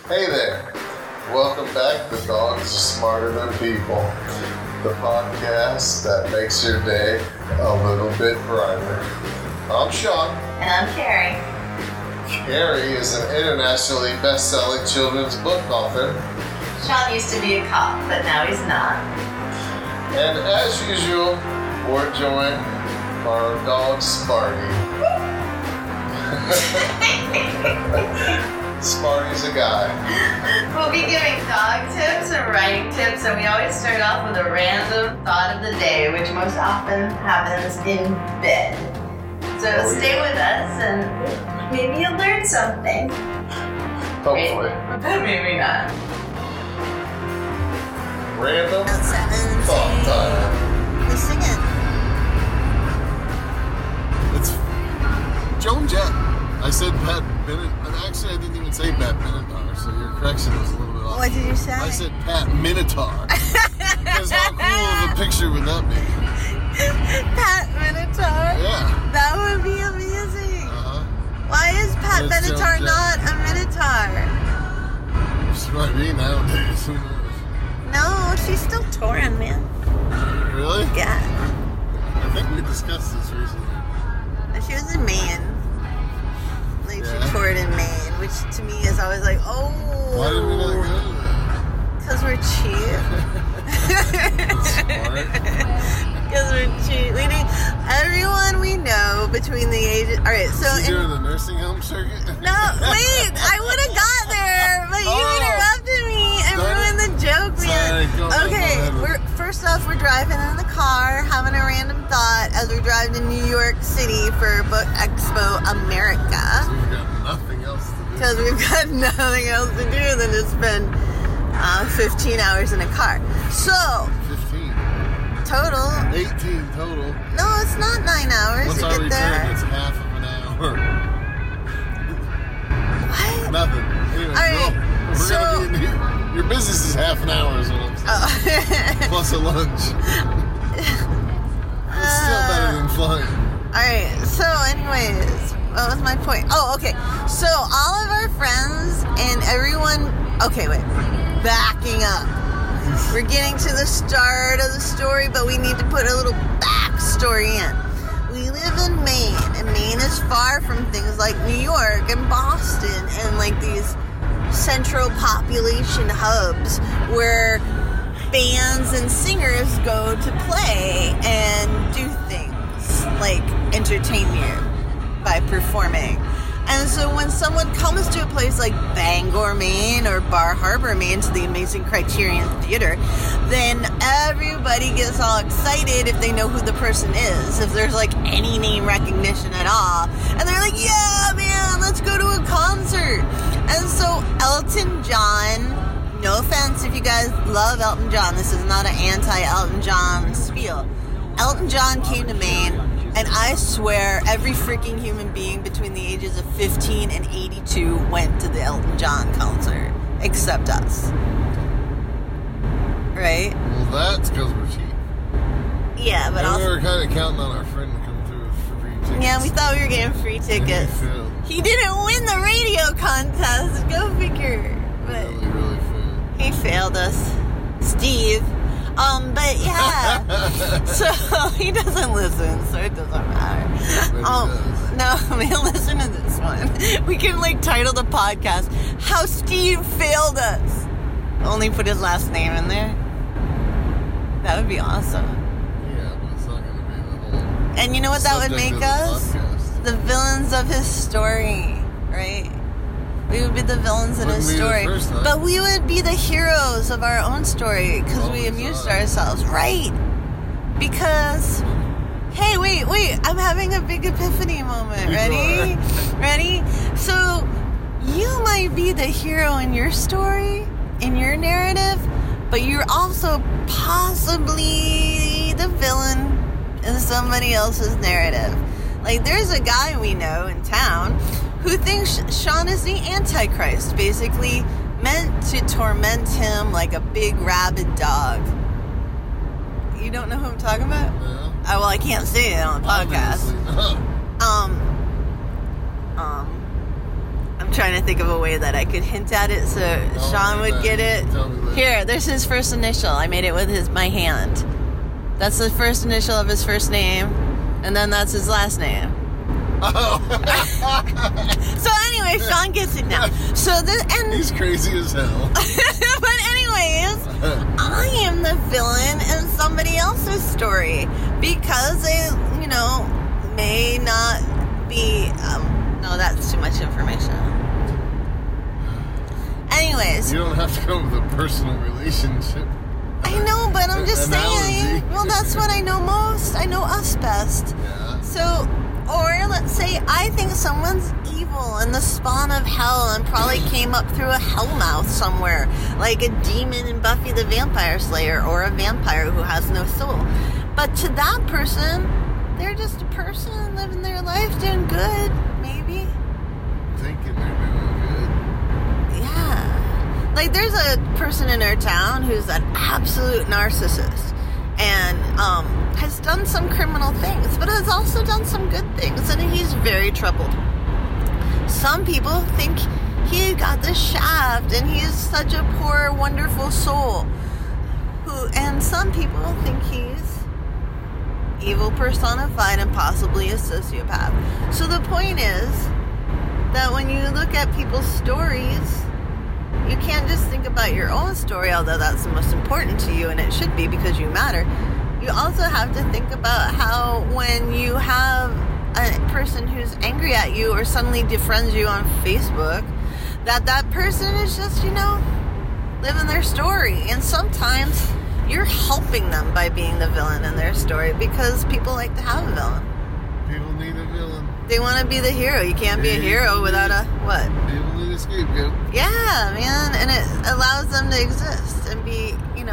Hey there. Welcome back to Dogs Are Smarter Than People, the podcast that makes your day a little bit brighter. I'm Sean. And I'm Carrie. Carrie is an internationally best-selling children's book author. Sean used to be a cop, but now he's not. And as usual, we're joined by our dog Sparty. Sparty's a guy. We'll be giving dog tips and writing tips, and we always start off with a random thought of the day, which most often happens in bed. So stay with us, and maybe you'll learn something. Hopefully. Maybe not. Random thought time. Who's singing? It's Joan Jett. I said Pat Bennett. Actually, I didn't even say Pat Minotaur, so your correction was a little bit off. What did you say? I said Pat Minotaur. Because how cool of a picture would that be? Pat Minotaur? Yeah. That would be amazing. Uh-huh. Why is Pat That's Minotaur Joan Jett. not a Minotaur? She might be nowadays. Who knows? No, she's still touring, man. Really? Yeah. I think we discussed this recently. She was in Maine. Like, Yeah. she toured in Maine, which to me is always like, oh. Why did we not go to that? Because we're cheap. Smart. Because we're cheap. Everyone we know between the ages. Alright, so. Is she doing the nursing home circuit? No, wait! I would have got there, but you interrupted me and ruined the joke, man. Sorry, go ahead. First off, we're driving in the car, having a random thought as we drive to New York City for Book Expo America. So we've got nothing else to do. Because we've got nothing else to do than to spend 15 hours in a car. So, 15. total. 18 total. No, it's not 9 hours Once to I get return, there. it's half of an hour. What? Nothing. Anyway, Alright, we're gonna be in here. Your business is half an hour, is what I'm saying. Plus a lunch. It's still better than flying. Alright, so anyways, what was my point? Oh, okay. So all of our friends and everyone... Okay, wait. Backing up. We're getting to the start of the story, but we need to put a little backstory in. We live in Maine, and Maine is far from things like New York and Boston and like these central population hubs where bands and singers go to play and do things like entertain you by performing. And so when someone comes to a place like Bangor, Maine or Bar Harbor, Maine to the amazing Criterion Theater, then everybody gets all excited if they know who the person is, if there's like any name recognition at all. And they're like, yeah, man, let's go to a concert. And so Elton John, no offense if you guys love Elton John, this is not an anti-Elton John spiel. Elton John came to Maine, and I swear every freaking human being between the ages of 15 and 82 went to the Elton John concert, except us. Right? Well, that's because we're cheap. Yeah, but And we also... were kind of counting on our friend to come through with free tickets. Yeah, we thought we were getting free tickets. And he failed. He didn't win the radio contest, go figure. But Really failed. he failed us. Steve. But yeah. So he doesn't listen, so it doesn't matter. But he does. No, I mean, listen to this one. We can like title the podcast How Steve Failed Us. Only put his last name in there. That would be awesome. Yeah, but it's not going to be the whole And you know what that would subject make of the us? podcast. The villains of his story, right? We would be the villains in his Wouldn't be the story. first time. But we would be the heroes of our own story because we Always amused are. ourselves. Right. Because, hey, wait, I'm having a big epiphany moment. You Ready? are. Ready? So, you might be the hero in your story, in your narrative, but you're also possibly the villain in somebody else's narrative. Like, there's a guy we know in town who thinks Sean is the Antichrist, basically meant to torment him like a big rabid dog. You don't know who I'm talking about? No. Well, I can't say it on the podcast. Obviously not. I'm trying to think of a way that I could hint at it so Sean would get it. Tell me that. Here, there's his first initial. I made it with my hand. That's the first initial of his first name, and then that's his last name. Oh. So anyway, Sean gets it now. So He's crazy as hell. But anyways, I am the villain in somebody else's story because they, may not be. No, that's too much information. Anyways. You don't have to come with a personal relationship. I know, but I'm just saying. Well, that's what I know most. I know us best. Yeah. So, or let's say I think someone's evil and the spawn of hell and probably came up through a hellmouth somewhere, like a demon in Buffy the Vampire Slayer or a vampire who has no soul. But to that person, they're just a person living their life doing good, maybe. Thinking they're doing good. Yeah. Like, there's a person in our town who's an absolute narcissist and has done some criminal things, but has also done some good things, and he's very troubled. Some people think he got the shaft, and he's such a poor, wonderful soul. And some people think he's evil personified and possibly a sociopath. So the point is that when you look at people's stories, you can't just think about your own story, although that's the most important to you, and it should be because you matter. You also have to think about how when you have a person who's angry at you or suddenly defriends you on Facebook, that person is just, living their story. And sometimes you're helping them by being the villain in their story because people like to have a villain. People need a villain. They want to be the hero. You can't be a hero without a what? People need a scapegoat. Yeah, man. And it allows them to exist and be,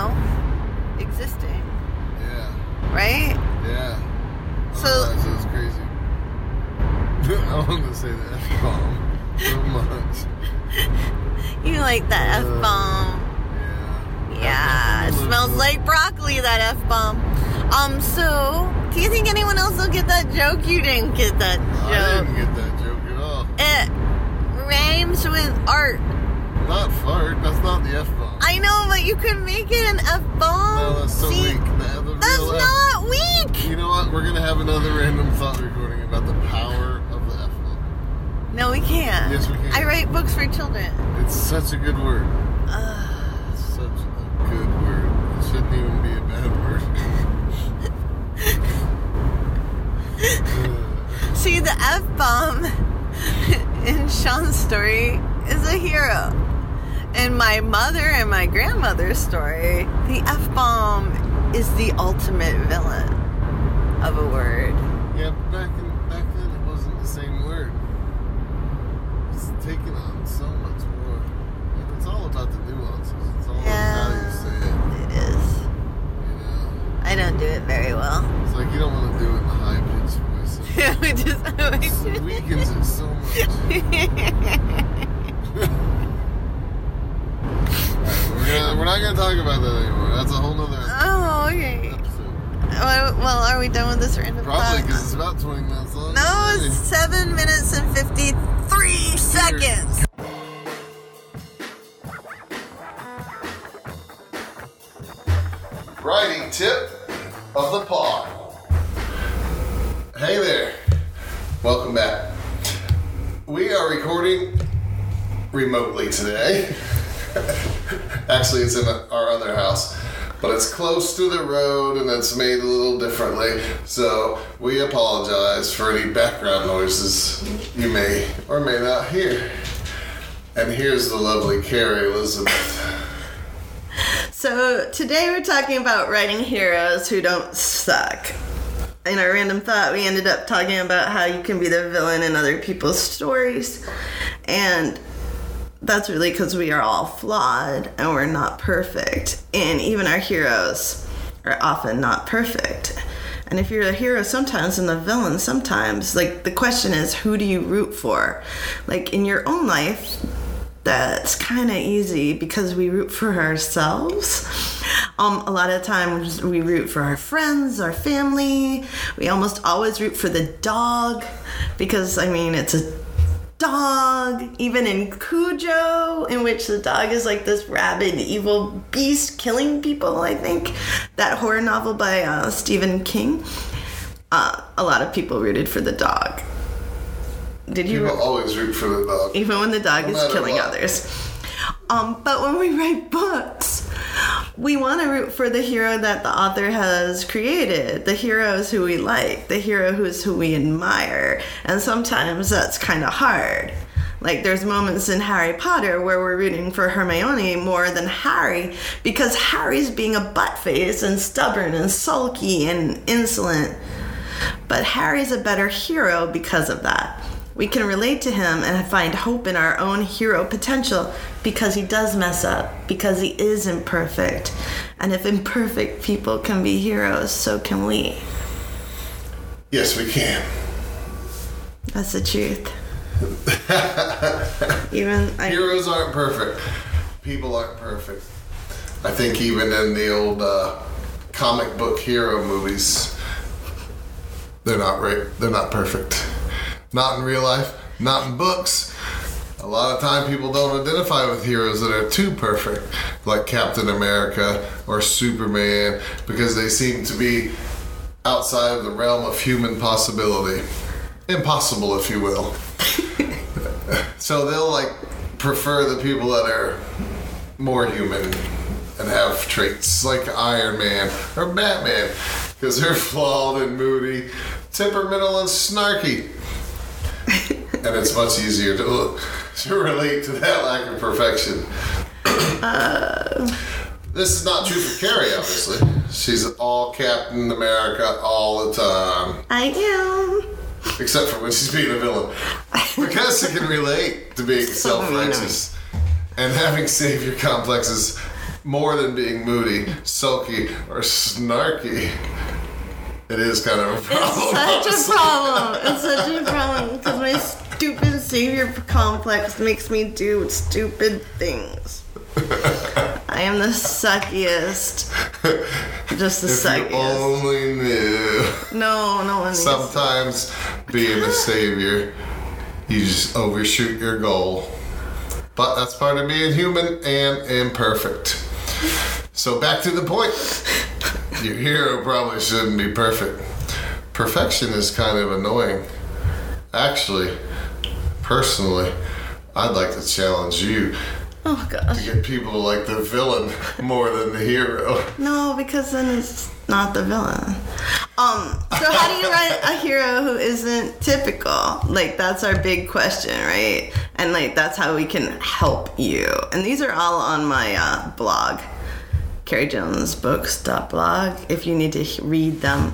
existing. Yeah. Right? Yeah. So That sounds crazy. I wanted to say the F-bomb so much. You like that F-bomb. Yeah, it smells like broccoli, that F-bomb. So, do you think anyone else will get that joke? You didn't get that joke. I didn't get that joke at all. It rhymes with art. Not fart, that's not the F-bomb. I know, but you could make it an F-bomb. No, that's so See, weak. That's not weak. You know what? We're going to have another random thought recording about the power of the F-bomb. No, we can't. Yes, we can. I write books for children. It's such a good word. It's such a good word. It shouldn't even be a bad word. See, the F-bomb in Sean's story is a hero. In my mother and my grandmother's story, the F-bomb is the ultimate villain of a word. Yeah, but back then it wasn't the same word. It's taken on so much more. And it's all about the nuances. It's all about how you say it. It is. I don't do it very well. It's like you don't want to do it in a high-pitched voice. It weakens it so much. Alright, we're not going to talk about that anymore. That's a whole nother episode. Well, are we done with this random Probably, thought? because it's about 20 minutes long. No, it's 7 minutes and 53 seconds. Writing tip of the pod. Hey there. Welcome back. We are recording remotely today. Actually, it's in our other house, but it's close to the road and it's made a little differently. So we apologize for any background noises you may or may not hear. And here's the lovely Carrie Elizabeth. So today we're talking about writing heroes who don't suck. In our random thought, we ended up talking about how you can be the villain in other people's stories. And that's really because we are all flawed and we're not perfect. And even our heroes are often not perfect. And if you're the hero sometimes and the villain sometimes, like the question is, who do you root for? Like in your own life, that's kind of easy because we root for ourselves. A lot of times we root for our friends, our family. We almost always root for the dog because, it's a dog, even in Cujo, in which the dog is like this rabid, evil beast killing people, I think. That horror novel by Stephen King. A lot of people rooted for the dog. Did you? People always root for the dog. Even when the dog No is matter killing what. others. But when we write books, we want to root for the hero that the author has created. The hero is who we like. The hero who is who we admire. And sometimes that's kind of hard. Like there's moments in Harry Potter where we're rooting for Hermione more than Harry because Harry's being a buttface and stubborn and sulky and insolent. But Harry's a better hero because of that. We can relate to him and find hope in our own hero potential because he does mess up, because he is imperfect. And if imperfect people can be heroes, so can we. Yes, we can. That's the truth. Heroes aren't perfect. People aren't perfect. I think even in the old comic book hero movies, they're not perfect. Not in real life, not in books. A lot of time people don't identify with heroes that are too perfect, like Captain America or Superman, because they seem to be outside of the realm of human possibility. Impossible, if you will. So they'll like prefer the people that are more human and have traits like Iron Man or Batman, because they're flawed and moody, temperamental and snarky. And it's much easier to relate to that lack of perfection. This is not true for Carrie, obviously. She's all Captain America all the time. I am. Except for when she's being a villain. Because she can relate to being self-righteous and having savior complexes more than being moody, sulky, or snarky. It is kind of a problem. It's such a problem. It's such a problem because my stupid savior complex makes me do stupid things. I am the suckiest. Just the suckiest. If you only knew. No one needs. Sometimes being a savior, you just overshoot your goal. But that's part of being human and imperfect. So back to the point. Your hero probably shouldn't be perfect. Perfection is kind of annoying. Actually, personally, I'd like to challenge you Oh gosh. to get people to like the villain more than the hero. No, because then it's not the villain. So how do you write a hero who isn't typical? Like that's our big question, right? And like that's how we can help you. And these are all on my blog. CarrieJonesBooks.blog if you need to read them.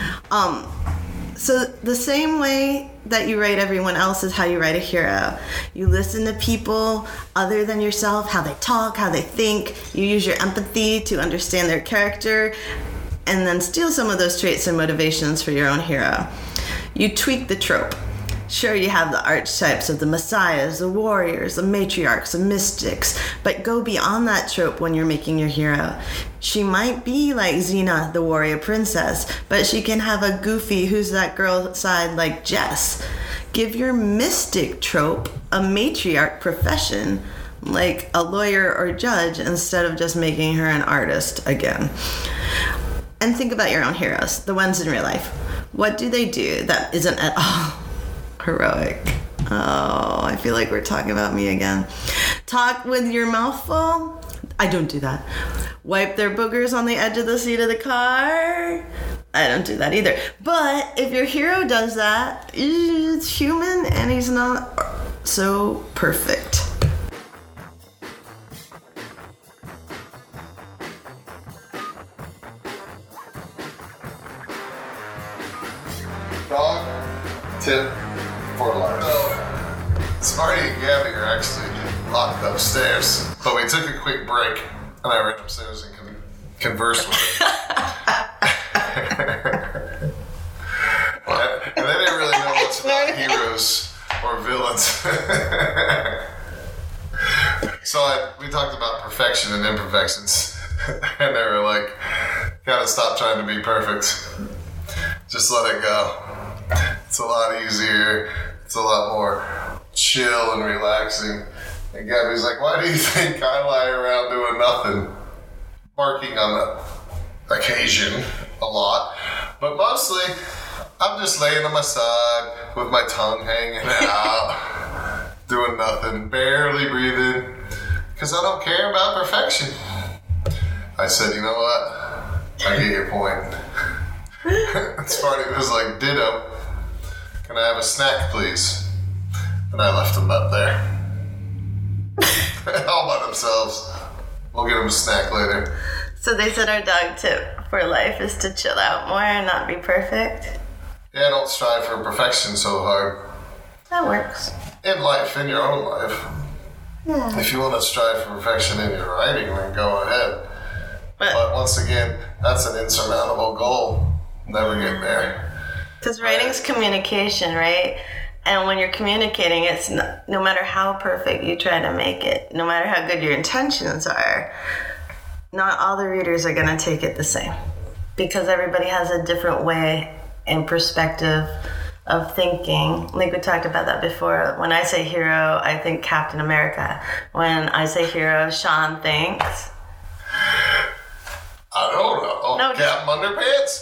So the same way that you write everyone else is how you write a hero. You listen to people other than yourself, how they talk, how they think. You use your empathy to understand their character and then steal some of those traits and motivations for your own hero. You tweak the trope. Sure, you have the archetypes of the messiahs, the warriors, the matriarchs, the mystics, but go beyond that trope when you're making your hero. She might be like Xena, the warrior princess, but she can have a goofy who's that girl side like Jess. Give your mystic trope a matriarch profession, like a lawyer or judge, instead of just making her an artist again. And think about your own heroes, the ones in real life. What do they do that isn't at all heroic? Oh, I feel like we're talking about me again. Talk with your mouth full? I don't do that. Wipe their boogers on the edge of the seat of the car? I don't do that either. But if your hero does that, it's human and he's not so perfect. Dog tip for life. So, Smarty and Gabby are actually locked upstairs, but we took a quick break, and I ran upstairs and conversed with them. And they didn't really know much about heroes or villains. So we talked about perfection and imperfections, and they were like, gotta stop trying to be perfect. Just let it go. It's a lot easier. It's a lot more chill and relaxing. And Gabby's like, why do you think I lie around doing nothing? Barking on the occasion a lot. But mostly, I'm just laying on my side with my tongue hanging out, doing nothing, barely breathing, because I don't care about perfection. I said, you know what? I get your point. It's funny, it was like, ditto. Can I have a snack, please? And I left them up there. All by themselves. We'll get them a snack later. So they said our dog tip for life is to chill out more and not be perfect. Yeah, don't strive for perfection so hard. That works. In life, in your own life. Yeah. If you want to strive for perfection in your writing, then go ahead. But once again, that's an insurmountable goal. Never get there. Because writing's communication, right? And when you're communicating, it's no matter how perfect you try to make it, no matter how good your intentions are, not all the readers are going to take it the same. Because everybody has a different way and perspective of thinking. Like we talked about that before. When I say hero, I think Captain America. When I say hero, Sean thinks... I don't know. No, Captain Underpants?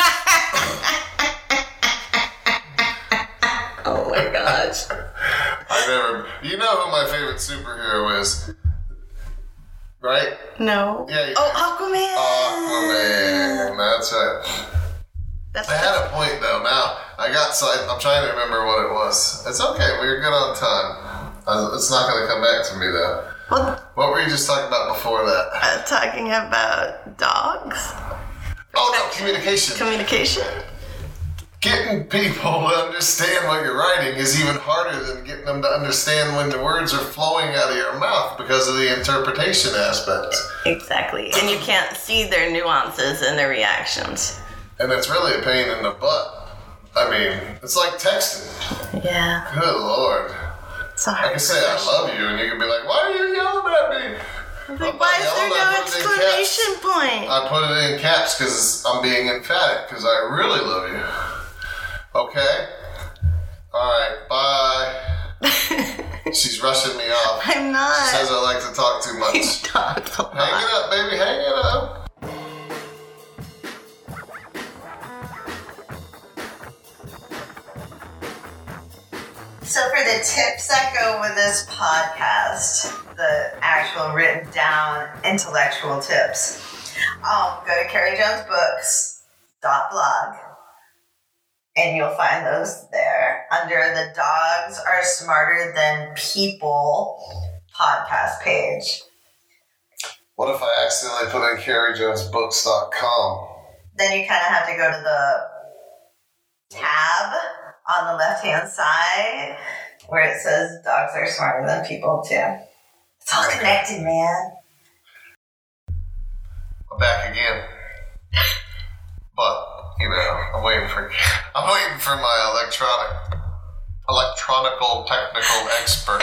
Oh my gosh. You know who my favorite superhero is, right? No. Yeah. Oh, Aquaman. Aquaman. That's right. That's I had a point though. Now I'm trying to remember what it was. It's okay. We're good on time. It's not going to come back to me though. What were you just talking about before that? Talking about dogs. Oh no, communication. Communication. Getting people to understand what you're writing is even harder than getting them to understand when the words are flowing out of your mouth because of the interpretation aspect. Exactly. And you can't see their nuances and their reactions. And it's really a pain in the butt. I mean, it's like texting. Yeah. Good Lord. It's a I hard can say I love you and you can be like, why are you yelling at me? Like, why is there no exclamation point? I put it in caps because I'm being emphatic because I really love you. Okay? Alright, bye. She's rushing me off. I'm not. She says I like to talk too much. You talk a lot. Hang it up, baby, hang it up. So for the tips that go with this podcast, the actual written down intellectual tips, go to CarrieJonesBooks.blog and you'll find those there under the Dogs Are Smarter Than People podcast page. What if I accidentally put in CarrieJonesBooks.com? Then you kind of have to go to the tab on the left-hand side where it says Dogs Are Smarter Than People too. It's all connected, man. I'm back again. But, I'm waiting for my electronical technical expert.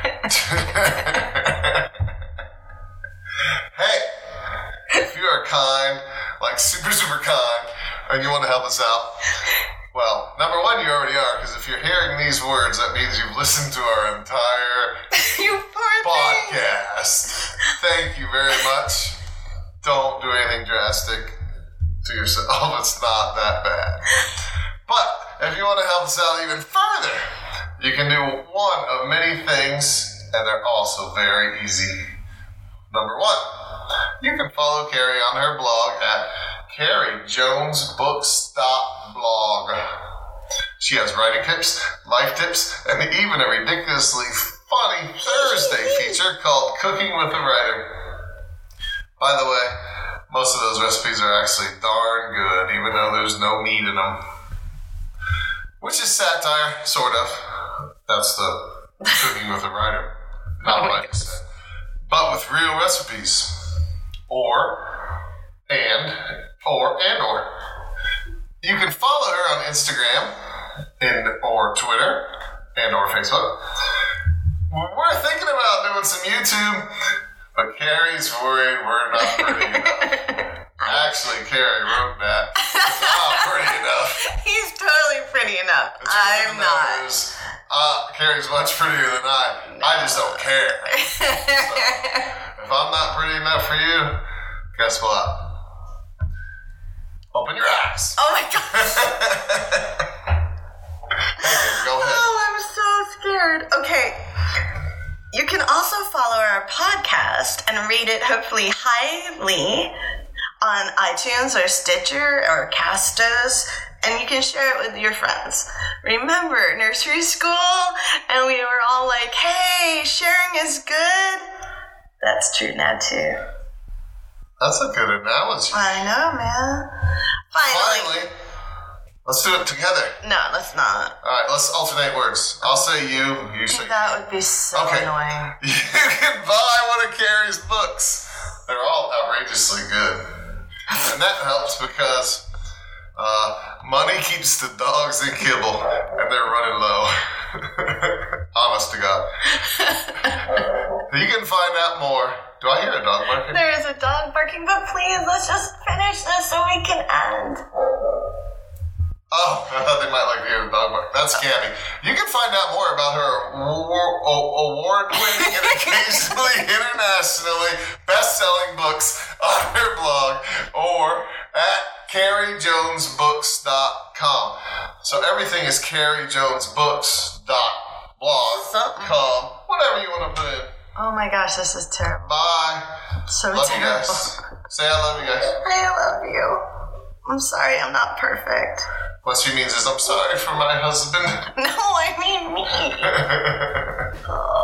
Hey, if you are kind, like super, super kind, and you want to help us out, well, number one, you already are, because if you're hearing these words, that means you've listened to our entire You poor podcast. Thank you very much. Don't do anything drastic to yourself. It's not that bad. But if you want to help us out even further, you can do one of many things, and they're also very easy. Number one, you can follow Carrie on her blog at CarrieJonesBooks.blog. She has writing tips, life tips, and even a ridiculously funny Thursday feature called Cooking with a Writer. By the way, most of those recipes are actually darn good, even though there's no meat in them. Which is satire, sort of. That's the Cooking with a Writer. Not what I said. But with real recipes. Or. You can follow her on Instagram or Twitter or Facebook. We're thinking about doing some YouTube, but Carrie's worried we're not pretty enough. Actually, Carrie wrote that. Not pretty enough. He's totally pretty enough. I'm not. Carrie Carrie's much prettier than I just don't care. So, if I'm not pretty enough for you, guess what? Open your eyes. Oh my God. Hey, go ahead. Oh, I'm so scared. Okay. You can also follow our podcast and rate it hopefully highly on iTunes or Stitcher or Castos, and you can share it with your friends. Remember, nursery school, and we were all like, hey, sharing is good. That's true now, too. That's a good analogy. I know, man. Finally. Let's do it together. No, let's not. All right, let's alternate words. I'll say you say That would be so annoying. You can buy one of Carrie's books. They're all outrageously good. And that helps because money keeps the dogs in kibble, and they're running low. Honest to God. You can find out more. Do I hear a dog barking? There is a dog barking, but please, let's just finish this so we can end. Oh, I thought they might like to hear the dog bark. That's Cammy. You can find out more about her award-winning and occasionally internationally best-selling books on her blog or at CarrieJonesBooks.com. So everything is CarrieJonesBooks.blog.com. Whatever you want to put in. Oh my gosh, this is terrible. Bye. So love terrible. you guys. Say I love you guys. I love you. I'm sorry I'm not perfect. What she means is I'm sorry for my husband. No, I mean me. Oh.